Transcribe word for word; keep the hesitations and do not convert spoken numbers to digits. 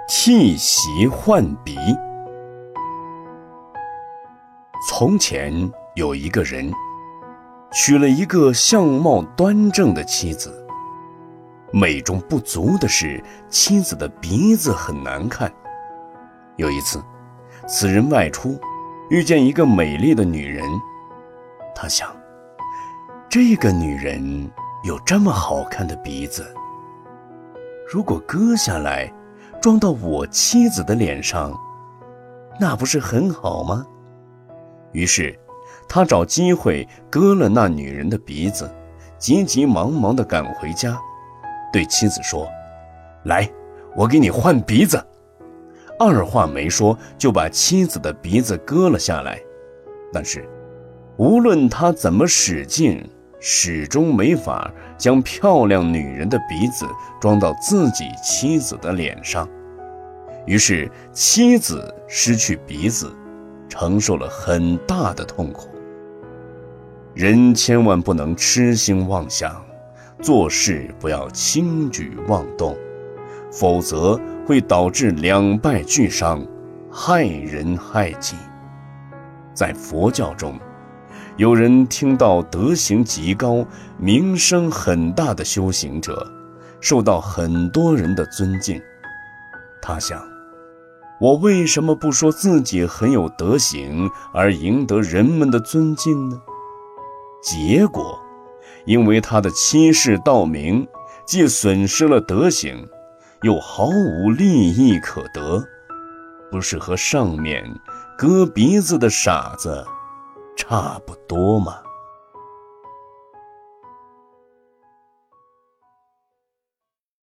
弃媳换鼻。从前有一个人，娶了一个相貌端正的妻子，美中不足的是，妻子的鼻子很难看。有一次，此人外出，遇见一个美丽的女人，他想，这个女人有这么好看的鼻子，如果割下来装到我妻子的脸上，那不是很好吗？于是他找机会割了那女人的鼻子，急急忙忙地赶回家，对妻子说，来，我给你换鼻子。二话没说，就把妻子的鼻子割了下来。但是无论他怎么使劲，始终没法将漂亮女人的鼻子装到自己妻子的脸上。于是妻子失去鼻子，承受了很大的痛苦。人千万不能痴心妄想，做事不要轻举妄动，否则会导致两败俱伤，害人害己。在佛教中，有人听到德行极高、名声很大的修行者，受到很多人的尊敬。他想，我为什么不说自己很有德行，而赢得人们的尊敬呢？结果，因为他的欺世盗名，既损失了德行，又毫无利益可得，不是和上面割鼻子的傻子差不多吗？